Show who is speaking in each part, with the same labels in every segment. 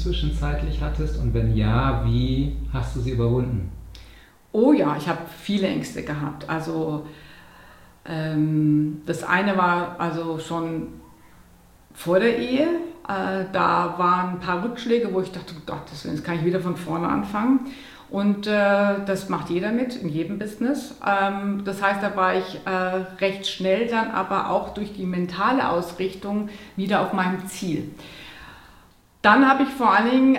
Speaker 1: zwischenzeitlich hattest? Und wenn ja, wie hast du sie überwunden?
Speaker 2: Oh ja, ich habe viele Ängste gehabt. Also das eine war also schon vor der Ehe. Da waren ein paar Rückschläge, wo ich dachte, Gottes Willen, jetzt kann ich wieder von vorne anfangen. Und das macht jeder mit, in jedem Business. Das heißt, da war ich recht schnell dann, aber auch durch die mentale Ausrichtung wieder auf meinem Ziel. Dann habe ich vor allen Dingen,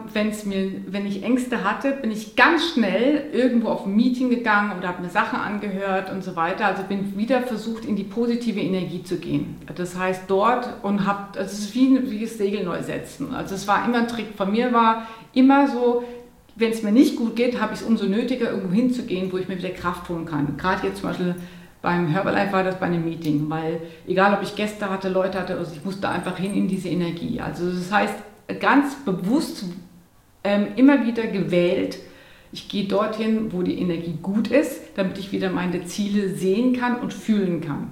Speaker 2: wenn ich Ängste hatte, bin ich ganz schnell irgendwo auf ein Meeting gegangen oder habe mir Sachen angehört und so weiter. Also bin wieder versucht, in die positive Energie zu gehen. Das heißt dort und habe, es ist wie das Segel neu setzen. Also es war immer ein Trick von mir, war immer so, wenn es mir nicht gut geht, habe ich es umso nötiger, irgendwo hinzugehen, wo ich mir wieder Kraft holen kann. Gerade jetzt zum Beispiel beim Herbalife war das bei einem Meeting, weil egal, ob ich Gäste hatte, Leute hatte, also ich musste einfach hin in diese Energie. Also das heißt, ganz bewusst immer wieder gewählt, ich gehe dorthin, wo die Energie gut ist, damit ich wieder meine Ziele sehen kann und fühlen kann.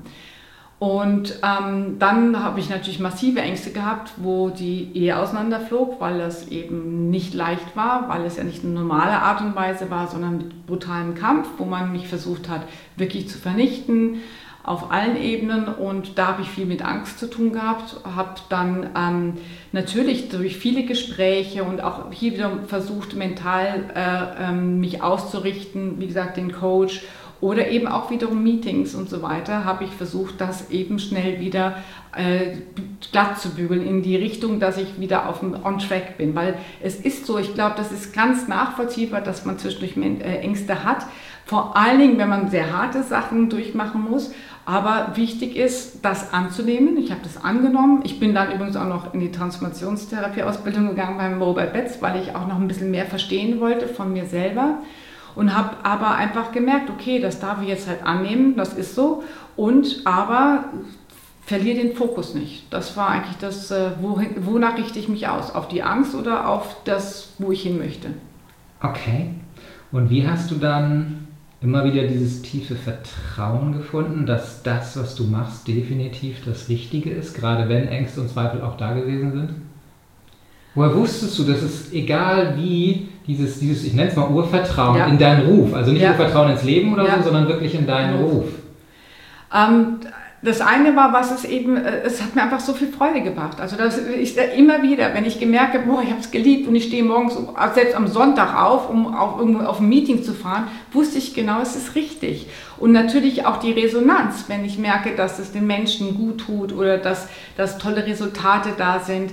Speaker 2: Und dann habe ich natürlich massive Ängste gehabt, wo die Ehe auseinanderflog, weil das eben nicht leicht war, weil es ja nicht eine normale Art und Weise war, sondern mit brutalem Kampf, wo man mich versucht hat, wirklich zu vernichten, auf allen Ebenen. Und da habe ich viel mit Angst zu tun gehabt, habe dann natürlich durch viele Gespräche und auch hier wieder versucht, mental mich auszurichten, wie gesagt, den Coach, oder eben auch wiederum Meetings und so weiter, habe ich versucht, das eben schnell wieder glatt zu bügeln in die Richtung, dass ich wieder on track bin. Weil es ist so, ich glaube, das ist ganz nachvollziehbar, dass man zwischendurch Ängste hat. Vor allen Dingen, wenn man sehr harte Sachen durchmachen muss. Aber wichtig ist, das anzunehmen. Ich habe das angenommen. Ich bin dann übrigens auch noch in die Transformationstherapie-Ausbildung gegangen beim Robert Betz, weil ich auch noch ein bisschen mehr verstehen wollte von mir selber. Und habe aber einfach gemerkt, okay, das darf ich jetzt halt annehmen, das ist so. Aber verliere den Fokus nicht. Das war eigentlich das, wonach richte ich mich aus? Auf die Angst oder auf das, wo ich hin möchte?
Speaker 1: Okay. Und wie hast du dann immer wieder dieses tiefe Vertrauen gefunden, dass das, was du machst, definitiv das Richtige ist, gerade wenn Ängste und Zweifel auch da gewesen sind? Woher wusstest du, dass es egal wie dieses ich nenne es mal Urvertrauen in deinen Ruf, also nicht Urvertrauen ins Leben oder so, sondern wirklich in deinen Ruf?
Speaker 2: Das eine war, es hat mir einfach so viel Freude gebracht. Also immer wieder, wenn ich gemerkt habe, ich habe es geliebt und ich stehe morgens, selbst am Sonntag auf, um auch irgendwo auf ein Meeting zu fahren, wusste ich genau, es ist richtig. Und natürlich auch die Resonanz, wenn ich merke, dass es den Menschen gut tut oder dass tolle Resultate da sind,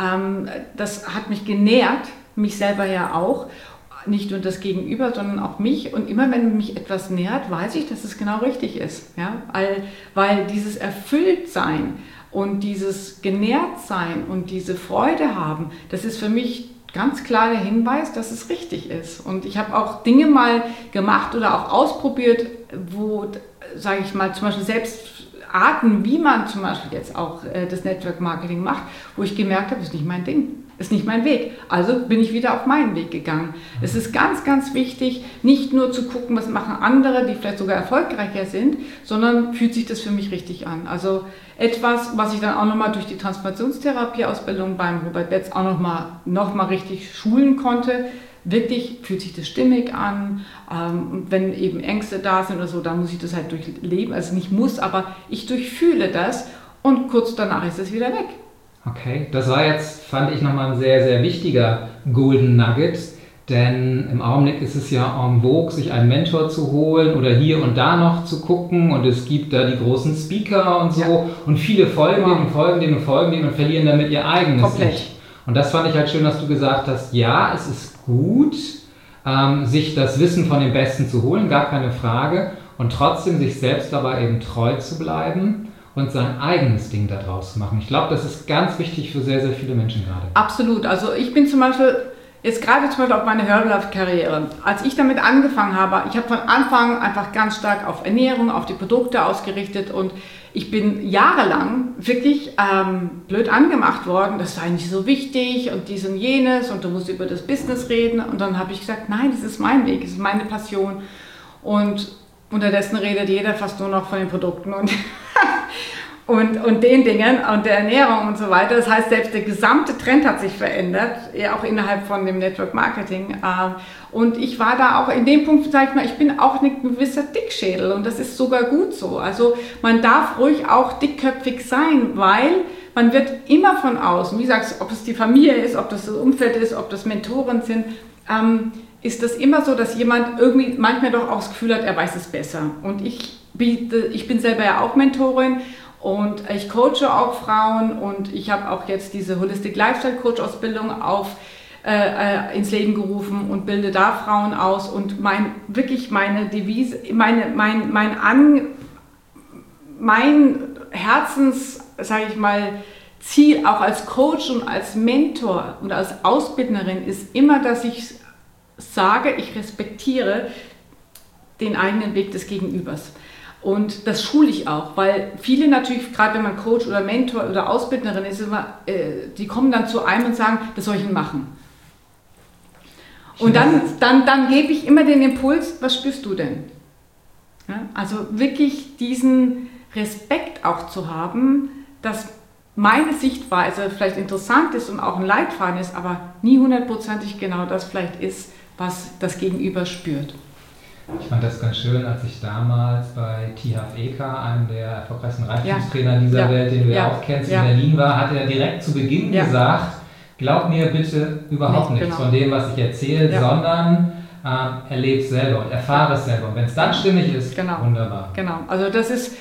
Speaker 2: das hat mich genährt, mich selber ja auch. Nicht nur das Gegenüber, sondern auch mich. Und immer wenn mich etwas nährt, weiß ich, dass es genau richtig ist. Ja? Weil dieses Erfülltsein und dieses Genährtsein und diese Freude haben, das ist für mich ganz klar der Hinweis, dass es richtig ist. Und ich habe auch Dinge mal gemacht oder auch ausprobiert, wo, sage ich mal, zum Beispiel selbst Arten, wie man zum Beispiel jetzt auch das Network Marketing macht, wo ich gemerkt habe, das ist nicht mein Ding. Ist nicht mein Weg. Also bin ich wieder auf meinen Weg gegangen. Es ist ganz, ganz wichtig, nicht nur zu gucken, was machen andere, die vielleicht sogar erfolgreicher sind, sondern fühlt sich das für mich richtig an. Also etwas, was ich dann auch nochmal durch die Transformationstherapie-Ausbildung beim Robert Betz auch nochmal richtig schulen konnte. Wirklich fühlt sich das stimmig an. Und wenn eben Ängste da sind oder so, dann muss ich das halt durchleben. Also nicht muss, aber ich durchfühle das und kurz danach ist es wieder weg.
Speaker 1: Okay, das war jetzt, fand ich, nochmal ein sehr, sehr wichtiger Golden Nugget, denn im Augenblick ist es ja en vogue, sich einen Mentor zu holen oder hier und da noch zu gucken und es gibt da die großen Speaker und so und viele folgen denen und folgen denen und folgen denen und verlieren damit ihr eigenes Ich. Und das fand ich halt schön, dass du gesagt hast, ja, es ist gut, sich das Wissen von den Besten zu holen, gar keine Frage, und trotzdem sich selbst dabei eben treu zu bleiben und sein eigenes Ding daraus zu machen. Ich glaube, das ist ganz wichtig für sehr, sehr viele Menschen gerade.
Speaker 2: Absolut. Also ich bin zum Beispiel, jetzt gerade zum Beispiel auf meine Herbalife-Karriere, als ich damit angefangen habe, ich habe von Anfang einfach ganz stark auf Ernährung, auf die Produkte ausgerichtet und ich bin jahrelang wirklich blöd angemacht worden, das sei nicht so wichtig und dies und jenes und du musst über das Business reden und dann habe ich gesagt, nein, das ist mein Weg, das ist meine Passion und unterdessen redet jeder fast nur noch von den Produkten und den Dingen und der Ernährung und so weiter. Das heißt, selbst der gesamte Trend hat sich verändert, ja auch innerhalb von dem Network Marketing. Und ich war da auch in dem Punkt, sag ich mal, ich bin auch ein gewisser Dickschädel und das ist sogar gut so. Also man darf ruhig auch dickköpfig sein, weil man wird immer von außen, wie sagst du, ob es die Familie ist, ob das Umfeld ist, ob das Mentoren sind, ist das immer so, dass jemand irgendwie manchmal doch auch das Gefühl hat, er weiß es besser. Und ich bin selber ja auch Mentorin und ich coache auch Frauen und ich habe auch jetzt diese Holistic Lifestyle Coach Ausbildung ins Leben gerufen und bilde da Frauen aus und meine Devise, mein Herzens, sage ich mal, Ziel auch als Coach und als Mentor und als Ausbildnerin ist immer, dass ich sage, ich respektiere den eigenen Weg des Gegenübers. Und das schule ich auch, weil viele natürlich, gerade wenn man Coach oder Mentor oder Ausbildnerin ist, die kommen dann zu einem und sagen, das soll ich denn machen. Und dann gebe ich immer den Impuls, was spürst du denn? Ja, also wirklich diesen Respekt auch zu haben, dass meine Sichtweise vielleicht interessant ist und auch ein Leitfaden ist, aber nie hundertprozentig genau das vielleicht ist, was das Gegenüber spürt.
Speaker 1: Ich fand das ganz schön, als ich damals bei Tihaf Eker, einem der erfolgreichsten Reichtumstrainer dieser Welt, den du ja auch kennst, in Berlin war, hat er direkt zu Beginn gesagt, glaub mir bitte überhaupt nichts von dem, was ich erzähle, sondern erlebe es selber und erfahre es selber. Und wenn es dann stimmig ist, wunderbar.
Speaker 2: Genau, also das ist,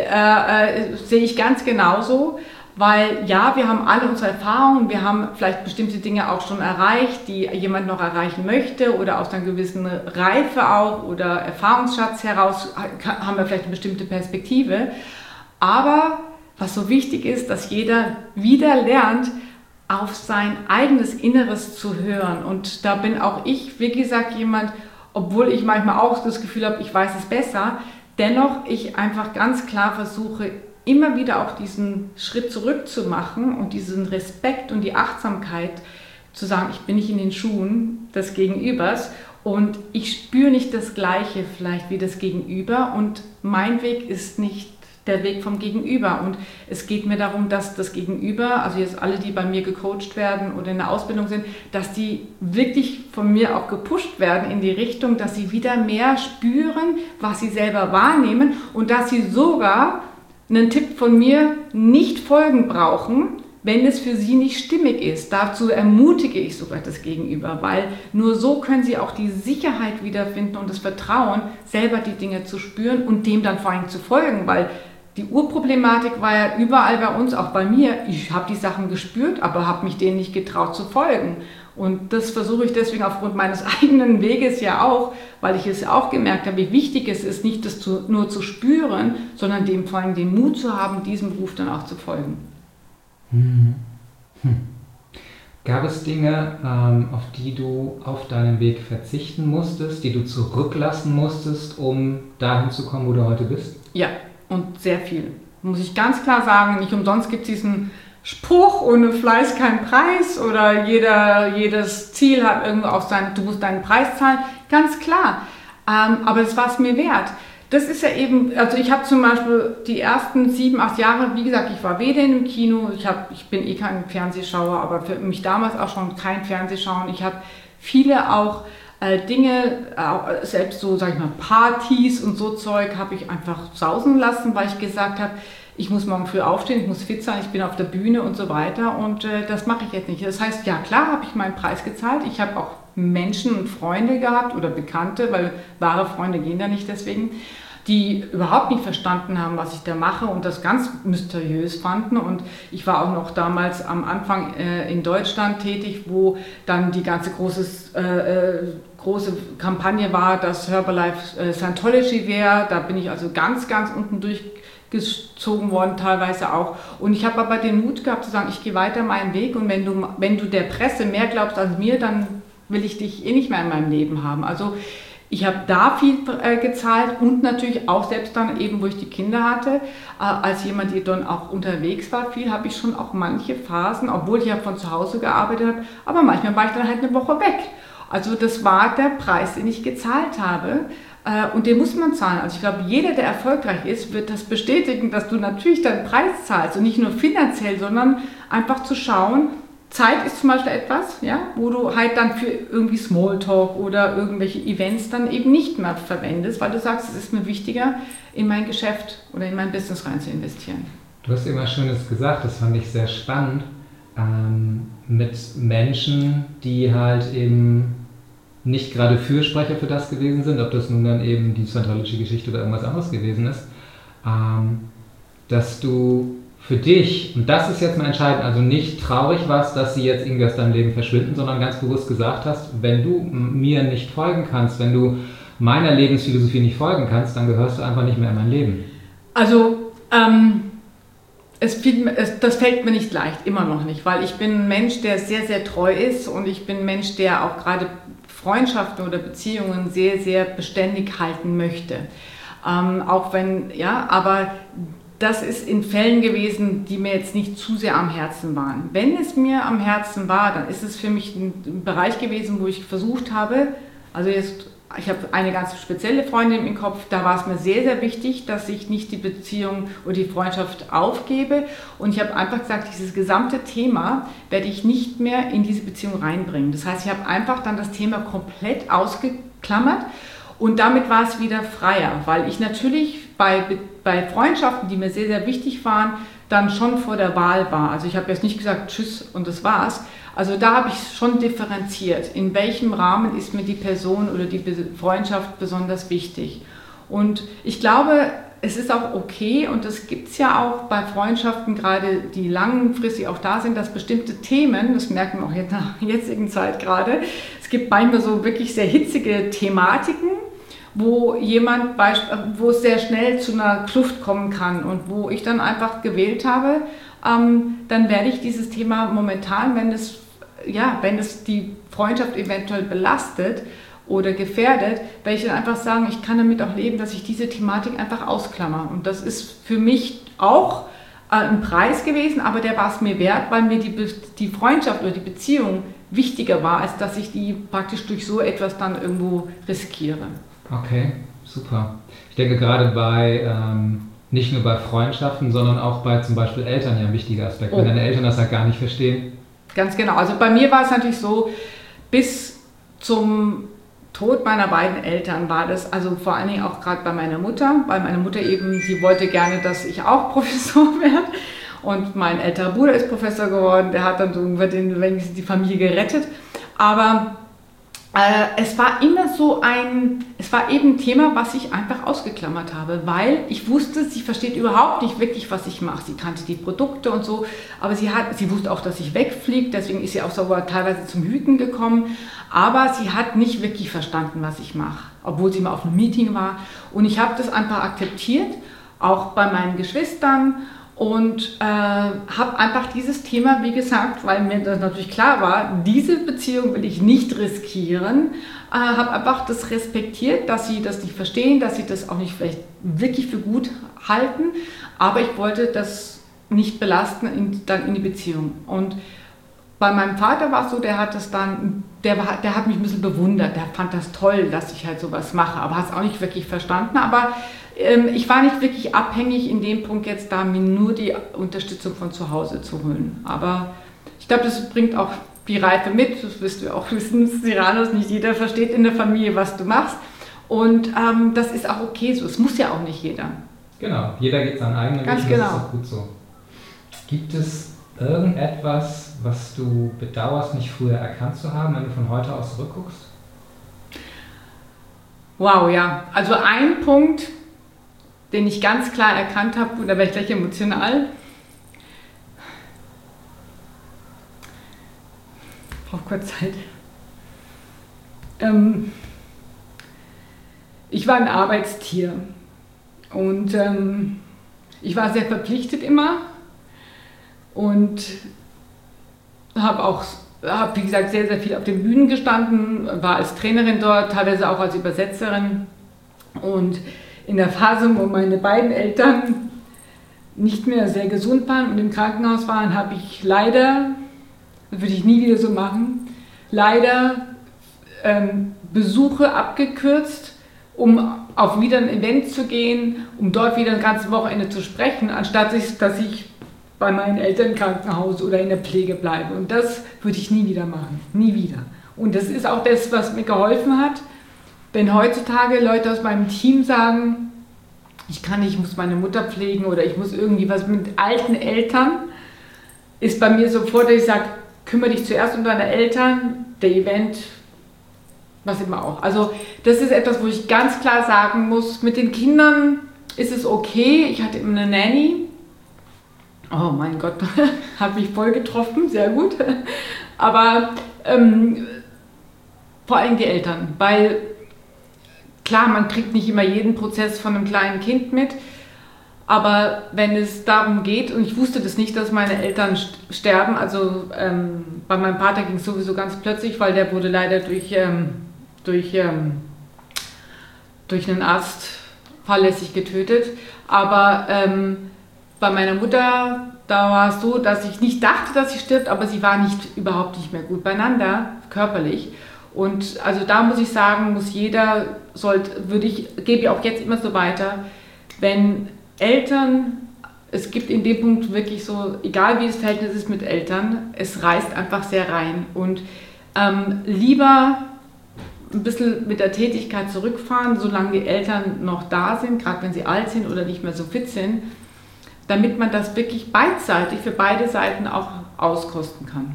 Speaker 2: sehe ich ganz genauso. Weil ja, wir haben alle unsere Erfahrungen, wir haben vielleicht bestimmte Dinge auch schon erreicht, die jemand noch erreichen möchte oder aus einer gewissen Reife auch oder Erfahrungsschatz heraus haben wir vielleicht eine bestimmte Perspektive. Aber was so wichtig ist, dass jeder wieder lernt, auf sein eigenes Inneres zu hören. Und da bin auch ich, wie gesagt, jemand, obwohl ich manchmal auch das Gefühl habe, ich weiß es besser, dennoch ich einfach ganz klar versuche, immer wieder auch diesen Schritt zurück zu machen und diesen Respekt und die Achtsamkeit zu sagen, ich bin nicht in den Schuhen des Gegenübers und ich spüre nicht das Gleiche vielleicht wie das Gegenüber und mein Weg ist nicht der Weg vom Gegenüber und es geht mir darum, dass das Gegenüber, also jetzt alle, die bei mir gecoacht werden oder in der Ausbildung sind, dass die wirklich von mir auch gepusht werden in die Richtung, dass sie wieder mehr spüren, was sie selber wahrnehmen und dass sie sogar einen Tipp von mir nicht folgen brauchen, wenn es für sie nicht stimmig ist. Dazu ermutige ich sogar das Gegenüber, weil nur so können sie auch die Sicherheit wiederfinden und das Vertrauen, selber die Dinge zu spüren und dem dann vor allem zu folgen, weil die Urproblematik war ja überall bei uns, auch bei mir. Ich habe die Sachen gespürt, aber habe mich denen nicht getraut zu folgen. Und das versuche ich deswegen aufgrund meines eigenen Weges ja auch, weil ich es auch gemerkt habe, wie wichtig es ist, nicht das nur zu spüren, sondern dem vor allem den Mut zu haben, diesem Ruf dann auch zu folgen.
Speaker 1: Gab es Dinge, auf die du auf deinem Weg verzichten musstest, die du zurücklassen musstest, um dahin zu kommen, wo du heute bist?
Speaker 2: Ja, und sehr viel. Muss ich ganz klar sagen, nicht umsonst gibt es diesen Spruch, ohne Fleiß kein Preis oder jedes Ziel hat irgendwo auch du musst deinen Preis zahlen, ganz klar. Aber das war es mir wert. Das ist ja eben, also ich habe zum Beispiel die ersten 7, 8 Jahre, wie gesagt, ich war weder in einem Kino, ich bin eh kein Fernsehschauer, aber für mich damals auch schon kein Fernsehschauen. Ich habe viele auch Dinge, selbst so, sag ich mal, Partys und so Zeug habe ich einfach sausen lassen, weil ich gesagt habe, ich muss morgen früh aufstehen, ich muss fit sein, ich bin auf der Bühne und so weiter und das mache ich jetzt nicht. Das heißt, ja klar habe ich meinen Preis gezahlt, ich habe auch Menschen und Freunde gehabt oder Bekannte, weil wahre Freunde gehen da nicht deswegen, die überhaupt nicht verstanden haben, was ich da mache und das ganz mysteriös fanden. Und ich war auch noch damals am Anfang in Deutschland tätig, wo dann die ganze große Kampagne war, dass Herbalife Scientology wäre. Da bin ich also ganz, ganz unten durchgezogen worden, teilweise auch. Und ich habe aber den Mut gehabt zu sagen, ich gehe weiter meinen Weg und wenn du der Presse mehr glaubst als mir, dann will ich dich eh nicht mehr in meinem Leben haben. Also ich habe da viel gezahlt und natürlich auch selbst dann eben, wo ich die Kinder hatte, als jemand, die dann auch unterwegs war, viel habe ich schon auch manche Phasen, obwohl ich ja von zu Hause gearbeitet habe, aber manchmal war ich dann halt eine Woche weg. Also das war der Preis, den ich gezahlt habe. Und den muss man zahlen. Also ich glaube, jeder, der erfolgreich ist, wird das bestätigen, dass du natürlich deinen Preis zahlst. Und nicht nur finanziell, sondern einfach zu schauen, Zeit ist zum Beispiel etwas, ja, wo du halt dann für irgendwie Smalltalk oder irgendwelche Events dann eben nicht mehr verwendest, weil du sagst, es ist mir wichtiger, in mein Geschäft oder in mein Business rein zu investieren.
Speaker 1: Du hast immer Schönes gesagt, das fand ich sehr spannend, mit Menschen, die halt eben nicht gerade Fürsprecher für das gewesen sind, ob das nun dann eben die scientologische Geschichte oder irgendwas anderes gewesen ist, dass du für dich, und das ist jetzt mal entscheidend, also nicht traurig warst, dass sie jetzt irgendwie aus deinem Leben verschwinden, sondern ganz bewusst gesagt hast, wenn du mir nicht folgen kannst, wenn du meiner Lebensphilosophie nicht folgen kannst, dann gehörst du einfach nicht mehr in mein Leben.
Speaker 2: Also, das fällt mir nicht leicht, immer noch nicht, weil ich bin ein Mensch, der sehr, sehr treu ist und ich bin ein Mensch, der auch gerade Freundschaften oder Beziehungen sehr, sehr beständig halten möchte. Auch wenn, ja, aber das ist in Fällen gewesen, die mir jetzt nicht zu sehr am Herzen waren. Wenn es mir am Herzen war, dann ist es für mich ein Bereich gewesen, wo ich versucht habe, also jetzt, ich habe eine ganz spezielle Freundin im Kopf, da war es mir sehr, sehr wichtig, dass ich nicht die Beziehung oder die Freundschaft aufgebe. Und ich habe einfach gesagt, dieses gesamte Thema werde ich nicht mehr in diese Beziehung reinbringen. Das heißt, ich habe einfach dann das Thema komplett ausgeklammert. Und damit war es wieder freier, weil ich natürlich bei Freundschaften, die mir sehr, sehr wichtig waren, dann schon vor der Wahl war. Also ich habe jetzt nicht gesagt, tschüss und das war's. Also da habe ich schon differenziert, in welchem Rahmen ist mir die Person oder die Freundschaft besonders wichtig. Und ich glaube, es ist auch okay, und das gibt es ja auch bei Freundschaften, gerade die langfristig auch da sind, dass bestimmte Themen, das merken wir auch jetzt nach der jetzigen Zeit gerade, es gibt manchmal so wirklich sehr hitzige Thematiken, wo wo es sehr schnell zu einer Kluft kommen kann und wo ich dann einfach gewählt habe, dann werde ich dieses Thema momentan, wenn es die Freundschaft eventuell belastet oder gefährdet, werde ich dann einfach sagen, ich kann damit auch leben, dass ich diese Thematik einfach ausklammer. Und das ist für mich auch ein Preis gewesen, aber der war es mir wert, weil mir die Freundschaft oder die Beziehung wichtiger war, als dass ich die praktisch durch so etwas dann irgendwo riskiere.
Speaker 1: Okay, super. Ich denke gerade nicht nur bei Freundschaften, sondern auch bei zum Beispiel Eltern ja ein wichtiger Aspekt, wenn deine Eltern das halt gar nicht verstehen.
Speaker 2: Ganz genau. Also bei mir war es natürlich so, bis zum Tod meiner beiden Eltern war das, also vor allen Dingen auch gerade bei meiner Mutter, weil meine Mutter eben, sie wollte gerne, dass ich auch Professor werde. Und mein älterer Bruder ist Professor geworden, der hat dann so wenigstens die Familie gerettet. Aber es war immer es war eben ein Thema, was ich einfach ausgeklammert habe, weil ich wusste, sie versteht überhaupt nicht wirklich, was ich mache. Sie kannte die Produkte und so, aber sie wusste auch, dass ich wegfliege, deswegen ist sie auch sogar teilweise zum Hüten gekommen, aber sie hat nicht wirklich verstanden, was ich mache, obwohl sie mal auf einem Meeting war. Und ich habe das einfach akzeptiert, auch bei meinen Geschwistern. Und habe einfach dieses Thema, wie gesagt, weil mir das natürlich klar war, diese Beziehung will ich nicht riskieren, habe einfach das respektiert, dass sie das nicht verstehen, dass sie das auch nicht vielleicht wirklich für gut halten, aber ich wollte das nicht belasten dann in die Beziehung. Und bei meinem Vater war es so, der hat mich ein bisschen bewundert, der fand das toll, dass ich halt sowas mache, aber hat es auch nicht wirklich verstanden, aber ich war nicht wirklich abhängig in dem Punkt jetzt da, mir nur die Unterstützung von zu Hause zu holen. Aber ich glaube, das bringt auch die Reife mit, das wirst du auch wissen, Cyrannus, nicht jeder versteht in der Familie, was du machst. Und das ist auch okay so, es muss ja auch nicht jeder.
Speaker 1: Genau, jeder geht seinen eigenen Weg,
Speaker 2: ganz genau.
Speaker 1: Das ist auch gut so. Gibt es irgendetwas, was du bedauerst, nicht früher erkannt zu haben, wenn du von heute aus zurückguckst?
Speaker 2: Wow, ja. Also ein Punkt, den ich ganz klar erkannt habe, und da werde ich gleich emotional. Ich brauche kurz Zeit. Ich war ein Arbeitstier und ich war sehr verpflichtet immer und habe, wie gesagt, sehr, sehr viel auf den Bühnen gestanden, war als Trainerin dort, teilweise auch als Übersetzerin. Und in der Phase, wo meine beiden Eltern nicht mehr sehr gesund waren und im Krankenhaus waren, habe ich leider, das würde ich nie wieder so machen, leider Besuche abgekürzt, um auf wieder ein Event zu gehen, um dort wieder ein ganzes Wochenende zu sprechen, anstatt dass ich bei meinen Eltern im Krankenhaus oder in der Pflege bleibe. Und das würde ich nie wieder machen. Nie wieder. Und das ist auch das, was mir geholfen hat. Wenn heutzutage Leute aus meinem Team sagen, ich muss meine Mutter pflegen oder ich muss irgendwie was mit alten Eltern, ist bei mir sofort, dass ich sage, kümmere dich zuerst um deine Eltern, der Event, was immer auch. Also das ist etwas, wo ich ganz klar sagen muss, mit den Kindern ist es okay. Ich hatte immer eine Nanny. Oh mein Gott, hat mich voll getroffen, sehr gut. Aber vor allem die Eltern, weil klar, man kriegt nicht immer jeden Prozess von einem kleinen Kind mit, aber wenn es darum geht, und ich wusste das nicht, dass meine Eltern sterben, also bei meinem Vater ging es sowieso ganz plötzlich, weil der wurde leider durch einen Arzt fahrlässig getötet, aber bei meiner Mutter, da war es so, dass ich nicht dachte, dass sie stirbt, aber sie war überhaupt nicht mehr gut beieinander, körperlich. Und also da muss ich sagen, gebe ich auch jetzt immer so weiter, wenn Eltern, es gibt in dem Punkt wirklich so, egal wie das Verhältnis ist mit Eltern, es reißt einfach sehr rein. Und lieber ein bisschen mit der Tätigkeit zurückfahren, solange die Eltern noch da sind, gerade wenn sie alt sind oder nicht mehr so fit sind, damit man das wirklich beidseitig für beide Seiten auch auskosten kann.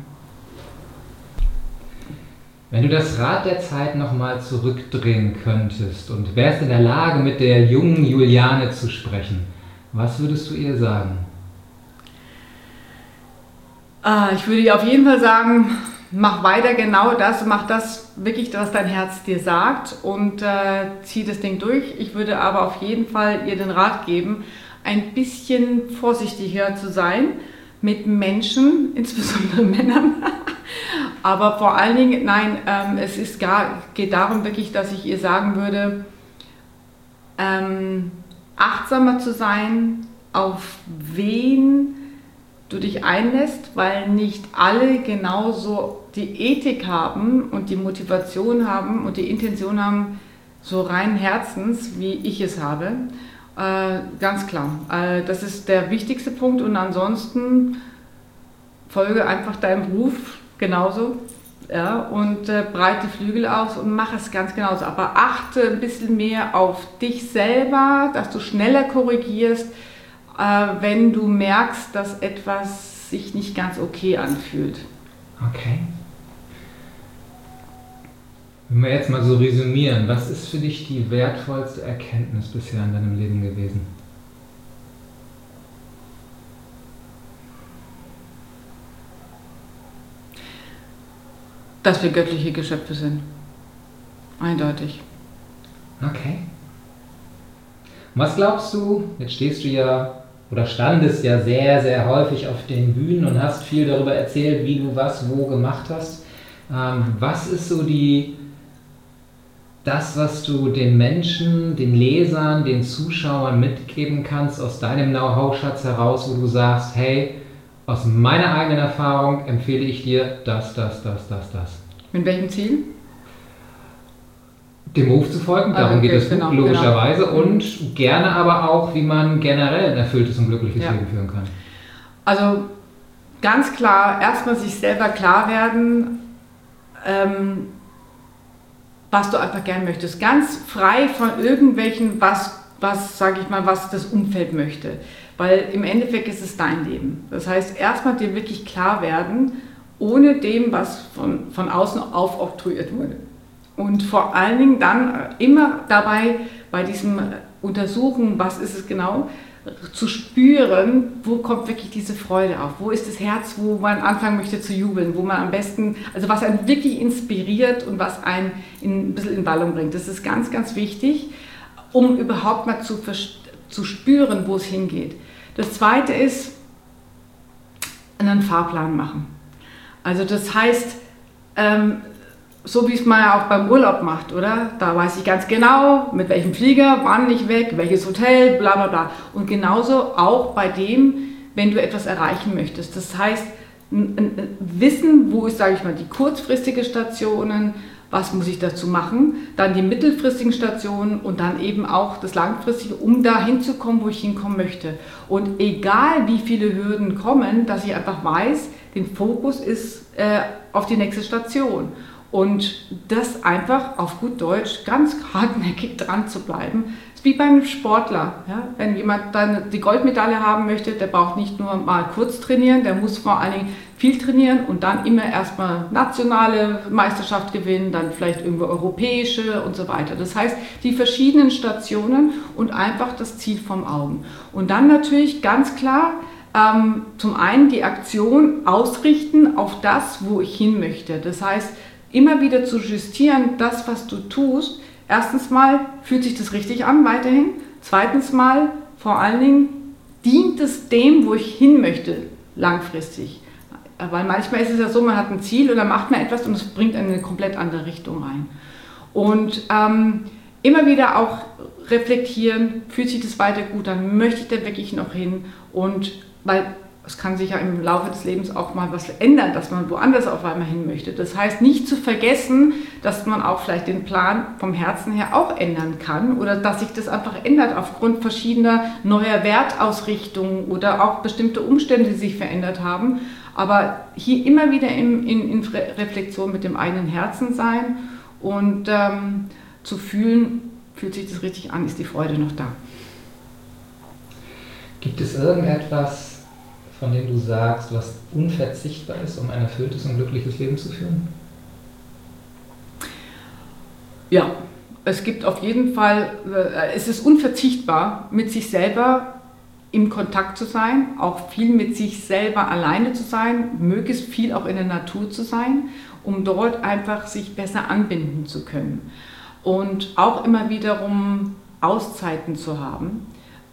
Speaker 1: Wenn du das Rad der Zeit nochmal zurückdrehen könntest und wärst in der Lage, mit der jungen Juliane zu sprechen, was würdest du ihr sagen?
Speaker 2: Ich würde ihr auf jeden Fall sagen, mach weiter genau das, mach das wirklich, was dein Herz dir sagt und zieh das Ding durch. Ich würde aber auf jeden Fall ihr den Rat geben, ein bisschen vorsichtiger zu sein mit Menschen, insbesondere Männern. Aber vor allen Dingen, nein, geht darum wirklich, dass ich ihr sagen würde, achtsamer zu sein, auf wen du dich einlässt, weil nicht alle genauso die Ethik haben und die Motivation haben und die Intention haben, so rein Herzens, wie ich es habe. Ganz klar. Das ist der wichtigste Punkt und ansonsten folge einfach deinem Beruf genauso, ja, und breite Flügel aus und mach es ganz genauso. Aber achte ein bisschen mehr auf dich selber, dass du schneller korrigierst, wenn du merkst, dass etwas sich nicht ganz okay anfühlt.
Speaker 1: Okay. Wenn wir jetzt mal so resümieren, was ist für dich die wertvollste Erkenntnis bisher in deinem Leben gewesen?
Speaker 2: Dass wir göttliche Geschöpfe sind. Eindeutig.
Speaker 1: Okay. Was glaubst du, jetzt stehst du ja oder standest ja sehr, sehr häufig auf den Bühnen und hast viel darüber erzählt, wie du was wo gemacht hast. Was ist so das, was du den Menschen, den Lesern, den Zuschauern mitgeben kannst aus deinem Know-how-Schatz heraus, wo du sagst, hey, aus meiner eigenen Erfahrung empfehle ich dir das.
Speaker 2: Mit welchem Ziel?
Speaker 1: Dem Ruf zu folgen, darum geht es
Speaker 2: genau,
Speaker 1: logischerweise. Genau. Und gerne aber auch, wie man generell ein erfülltes und glückliches Leben führen kann.
Speaker 2: Also ganz klar, erstmal sich selber klar werden, was du einfach gern möchtest. Ganz frei von irgendwelchen, was das Umfeld möchte. Weil im Endeffekt ist es dein Leben. Das heißt, erstmal dir wirklich klar werden, ohne dem, was von außen aufoktroyiert wurde. Und vor allen Dingen dann immer dabei, bei diesem Untersuchen, was ist es genau, zu spüren, wo kommt wirklich diese Freude auf, wo ist das Herz, wo man anfangen möchte zu jubeln, wo man am besten, also was einen wirklich inspiriert und was einen ein bisschen in Wallung bringt. Das ist ganz, ganz wichtig, um überhaupt mal zu spüren, wo es hingeht. Das Zweite ist, einen Fahrplan machen. Also das heißt, so wie es man ja auch beim Urlaub macht, oder? Da weiß ich ganz genau, mit welchem Flieger, wann ich weg, welches Hotel, bla bla bla. Und genauso auch bei dem, wenn du etwas erreichen möchtest. Das heißt, wissen, wo ist, sage ich mal, die kurzfristige Stationen, was muss ich dazu machen, dann die mittelfristigen Stationen und dann eben auch das langfristige, um da hinzukommen, wo ich hinkommen möchte. Und egal wie viele Hürden kommen, dass ich einfach weiß, den Fokus ist auf die nächste Station. Und das einfach auf gut Deutsch ganz hartnäckig dran zu bleiben, ist wie beim Sportler. Ja? Wenn jemand dann die Goldmedaille haben möchte, der braucht nicht nur mal kurz trainieren, der muss vor allen Dingen viel trainieren und dann immer erstmal nationale Meisterschaft gewinnen, dann vielleicht irgendwo europäische und so weiter. Das heißt, die verschiedenen Stationen und einfach das Ziel vom Augen. Und dann natürlich ganz klar, zum einen die Aktion ausrichten auf das, wo ich hin möchte. Das heißt, immer wieder zu justieren, das, was du tust. Erstens mal, fühlt sich das richtig an weiterhin? Zweitens mal, vor allen Dingen, dient es dem, wo ich hin möchte, langfristig? Weil manchmal ist es ja so, man hat ein Ziel und dann macht man etwas und es bringt eine komplett andere Richtung rein. Und immer wieder auch reflektieren, fühlt sich das weiter gut an, möchte ich da wirklich noch hin? Und weil es kann sich ja im Laufe des Lebens auch mal was ändern, dass man woanders auf einmal hin möchte. Das heißt, nicht zu vergessen, dass man auch vielleicht den Plan vom Herzen her auch ändern kann oder dass sich das einfach ändert aufgrund verschiedener neuer Wertausrichtungen oder auch bestimmte Umstände, die sich verändert haben. Aber hier immer wieder in Reflexion mit dem eigenen Herzen sein und zu fühlen, fühlt sich das richtig an, ist die Freude noch da.
Speaker 1: Gibt es irgendetwas, von dem du sagst, was unverzichtbar ist, um ein erfülltes und glückliches Leben zu führen?
Speaker 2: Ja, es gibt auf jeden Fall, es ist unverzichtbar, mit sich selber im Kontakt zu sein, auch viel mit sich selber alleine zu sein, möglichst viel auch in der Natur zu sein, um dort einfach sich besser anbinden zu können. Und auch immer wiederum Auszeiten zu haben,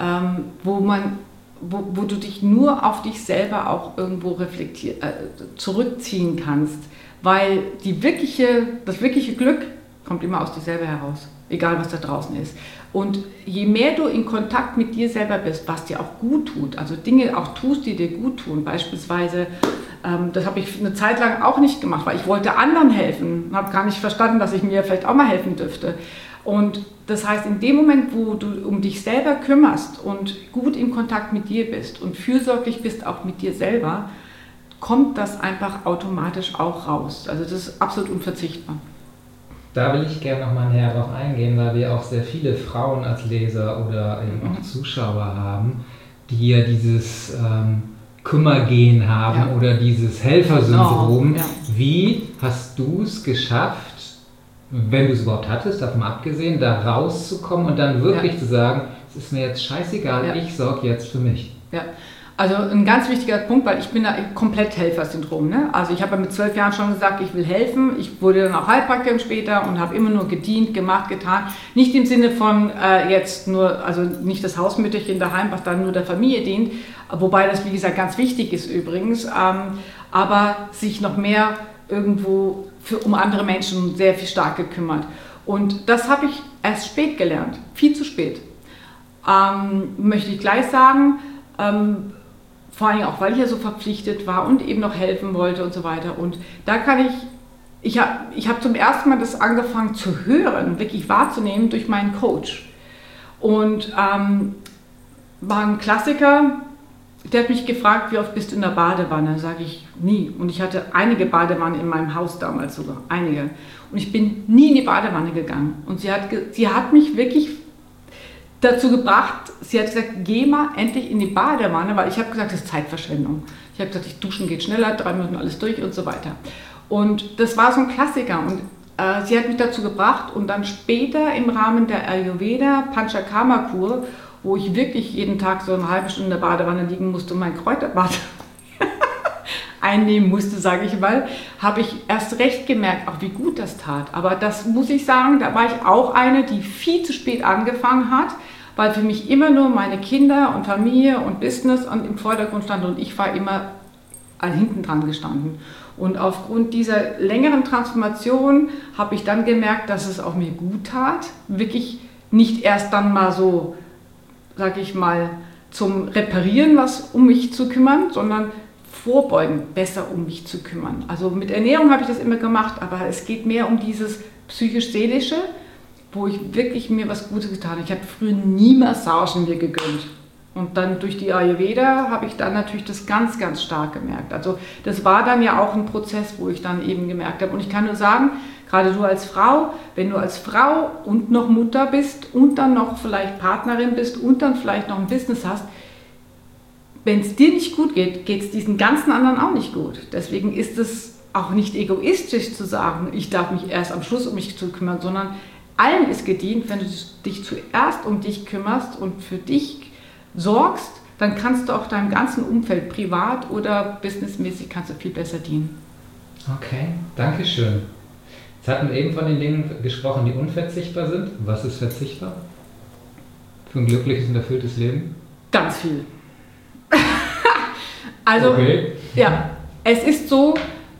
Speaker 2: wo du dich nur auf dich selber auch irgendwo zurückziehen kannst, weil das wirkliche Glück kommt immer aus dir selber heraus, egal was da draußen ist. Und je mehr du in Kontakt mit dir selber bist, was dir auch gut tut, also Dinge auch tust, die dir gut tun, beispielsweise, das habe ich eine Zeit lang auch nicht gemacht, weil ich wollte anderen helfen, habe gar nicht verstanden, dass ich mir vielleicht auch mal helfen dürfte. Und das heißt, in dem Moment, wo du um dich selber kümmerst und gut in Kontakt mit dir bist und fürsorglich bist auch mit dir selber, kommt das einfach automatisch auch raus. Also das ist absolut unverzichtbar.
Speaker 1: Da will ich gerne noch mal näher drauf eingehen, weil wir auch sehr viele Frauen als Leser oder eben auch Zuschauer haben, die ja dieses Kümmergehen haben oder dieses Helfersyndrom.
Speaker 2: Ja.
Speaker 1: Wie hast du es geschafft, wenn du es überhaupt hattest, davon abgesehen, da rauszukommen und dann wirklich zu sagen, es ist mir jetzt scheißegal, ich sorge jetzt für mich? Ja.
Speaker 2: Also ein ganz wichtiger Punkt, weil ich bin da komplett Helfersyndrom. Ne? Also ich habe ja mit 12 Jahren schon gesagt, ich will helfen. Ich wurde dann auch Heilpraktikerin später und habe immer nur gedient, gemacht, getan. Nicht im Sinne von jetzt nur, also nicht das Hausmütterchen daheim, was dann nur der Familie dient, wobei das, wie gesagt, ganz wichtig ist übrigens, aber sich noch mehr irgendwo um andere Menschen sehr viel stark gekümmert. Und das habe ich erst spät gelernt, viel zu spät. Möchte ich gleich sagen, vor allem auch, weil ich ja so verpflichtet war und eben noch helfen wollte und so weiter. Und da kann ich habe zum ersten Mal das angefangen zu hören, wirklich wahrzunehmen durch meinen Coach. Und war ein Klassiker, der hat mich gefragt, wie oft bist du in der Badewanne? Sage ich, nie. Und ich hatte einige Badewannen in meinem Haus damals sogar, einige. Und ich bin nie in die Badewanne gegangen. Und sie hat mich wirklich dazu gebracht, sie hat gesagt, geh mal endlich in die Badewanne, weil ich habe gesagt, das ist Zeitverschwendung. Ich habe gesagt, duschen geht schneller, 3 Minuten alles durch und so weiter. Und das war so ein Klassiker und sie hat mich dazu gebracht und dann später im Rahmen der Ayurveda Panchakarma-Kur, wo ich wirklich jeden Tag so eine halbe Stunde in der Badewanne liegen musste und mein Kräuterbad einnehmen musste, sage ich mal, habe ich erst recht gemerkt, auch wie gut das tat. Aber das muss ich sagen, da war ich auch eine, die viel zu spät angefangen hat, weil für mich immer nur meine Kinder und Familie und Business im Vordergrund standen und ich war immer hinten dran gestanden. Und aufgrund dieser längeren Transformation habe ich dann gemerkt, dass es auch mir gut tat, wirklich nicht erst dann mal so, sage ich mal, zum Reparieren was um mich zu kümmern, sondern vorbeugen, besser um mich zu kümmern. Also mit Ernährung habe ich das immer gemacht, aber es geht mehr um dieses psychisch-seelische, wo ich wirklich mir was Gutes getan habe. Ich habe früher nie Massagen mir gegönnt. Und dann durch die Ayurveda habe ich dann natürlich das ganz, ganz stark gemerkt. Also das war dann ja auch ein Prozess, wo ich dann eben gemerkt habe. Und ich kann nur sagen, gerade du als Frau, wenn du als Frau und noch Mutter bist und dann noch vielleicht Partnerin bist und dann vielleicht noch ein Business hast, wenn es dir nicht gut geht, geht es diesen ganzen anderen auch nicht gut. Deswegen ist es auch nicht egoistisch zu sagen, ich darf mich erst am Schluss um mich zu kümmern, sondern allen ist gedient, wenn du dich zuerst um dich kümmerst und für dich sorgst, dann kannst du auch deinem ganzen Umfeld, privat oder businessmäßig, kannst du viel besser dienen.
Speaker 1: Okay, danke schön. Jetzt hatten wir eben von den Dingen gesprochen, die unverzichtbar sind. Was ist verzichtbar für ein glückliches und erfülltes Leben?
Speaker 2: Ganz viel. Also,
Speaker 1: okay.
Speaker 2: Ja, es ist so,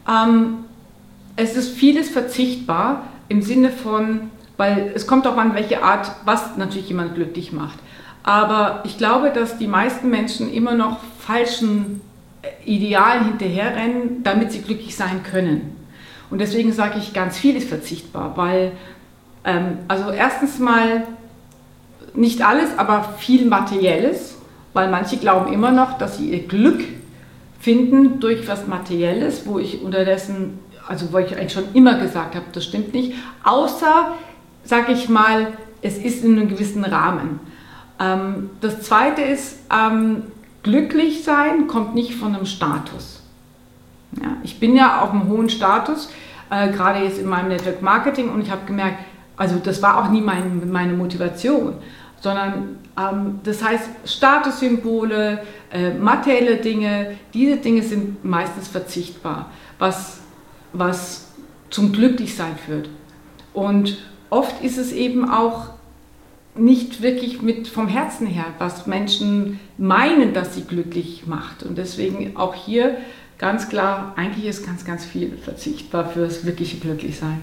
Speaker 2: es ist vieles verzichtbar im Sinne von, weil es kommt auch an, welche Art, was natürlich jemand glücklich macht. Aber ich glaube, dass die meisten Menschen immer noch falschen Idealen hinterherrennen, damit sie glücklich sein können. Und deswegen sage ich, ganz viel ist verzichtbar, weil, also erstens mal nicht alles, aber viel Materielles, weil manche glauben immer noch, dass sie ihr Glück finden durch was Materielles, wo ich unterdessen, also wo ich eigentlich schon immer gesagt habe, das stimmt nicht, außer, sage ich mal, es ist in einem gewissen Rahmen. Das Zweite ist, glücklich sein kommt nicht von einem Status. Ja, ich bin ja auf einem hohen Status, gerade jetzt in meinem Network Marketing, und ich habe gemerkt, also das war auch nie meine Motivation, sondern das heißt Statussymbole, materielle Dinge, diese Dinge sind meistens verzichtbar, was zum Glücklichsein führt. Und oft ist es eben auch nicht wirklich vom Herzen her, was Menschen meinen, dass sie glücklich macht. Und deswegen auch hier ganz klar, eigentlich ist ganz, ganz viel verzichtbar fürs wirkliche Glücklichsein.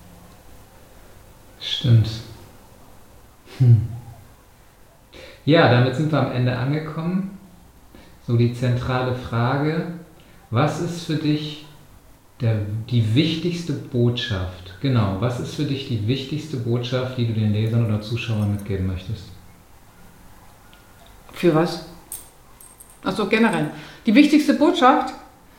Speaker 1: Stimmt. Ja, damit sind wir am Ende angekommen. So die zentrale Frage, was ist für dich die wichtigste Botschaft? Genau, was ist für dich die wichtigste Botschaft, die du den Lesern oder Zuschauern mitgeben möchtest?
Speaker 2: Für was? Also generell. Die wichtigste Botschaft,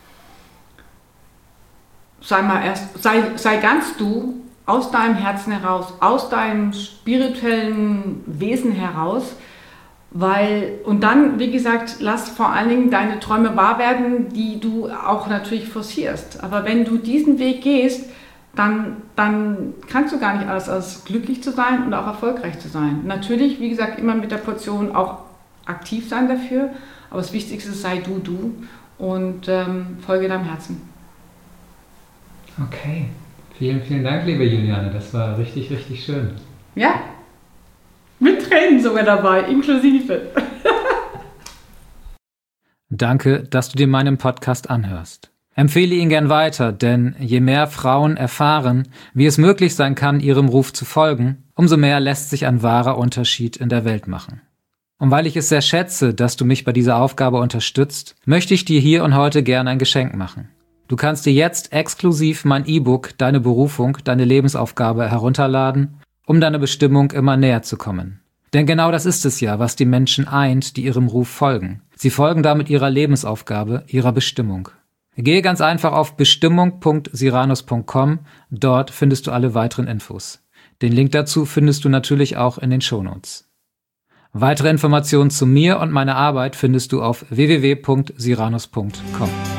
Speaker 2: sei ganz du, aus deinem Herzen heraus, aus deinem spirituellen Wesen heraus, und dann, wie gesagt, lass vor allen Dingen deine Träume wahr werden, die du auch natürlich forcierst. Aber wenn du diesen Weg gehst, dann kannst du gar nicht alles als glücklich zu sein und auch erfolgreich zu sein. Natürlich, wie gesagt, immer mit der Portion auch aktiv sein dafür, aber das Wichtigste ist, sei du und folge deinem Herzen.
Speaker 1: Okay, vielen, vielen Dank, liebe Juliane, das war richtig, richtig schön.
Speaker 2: Ja, mit Tränen sogar dabei, inklusive.
Speaker 3: Danke, dass du dir meinen Podcast anhörst. Empfehle ihn gern weiter, denn je mehr Frauen erfahren, wie es möglich sein kann, ihrem Ruf zu folgen, umso mehr lässt sich ein wahrer Unterschied in der Welt machen. Und weil ich es sehr schätze, dass du mich bei dieser Aufgabe unterstützt, möchte ich dir hier und heute gerne ein Geschenk machen. Du kannst dir jetzt exklusiv mein E-Book Deine Berufung, deine Lebensaufgabe herunterladen, um deiner Bestimmung immer näher zu kommen. Denn genau das ist es ja, was die Menschen eint, die ihrem Ruf folgen. Sie folgen damit ihrer Lebensaufgabe, ihrer Bestimmung. Gehe ganz einfach auf bestimmung.siranus.com, dort findest du alle weiteren Infos. Den Link dazu findest du natürlich auch in den Shownotes. Weitere Informationen zu mir und meiner Arbeit findest du auf www.siranus.com.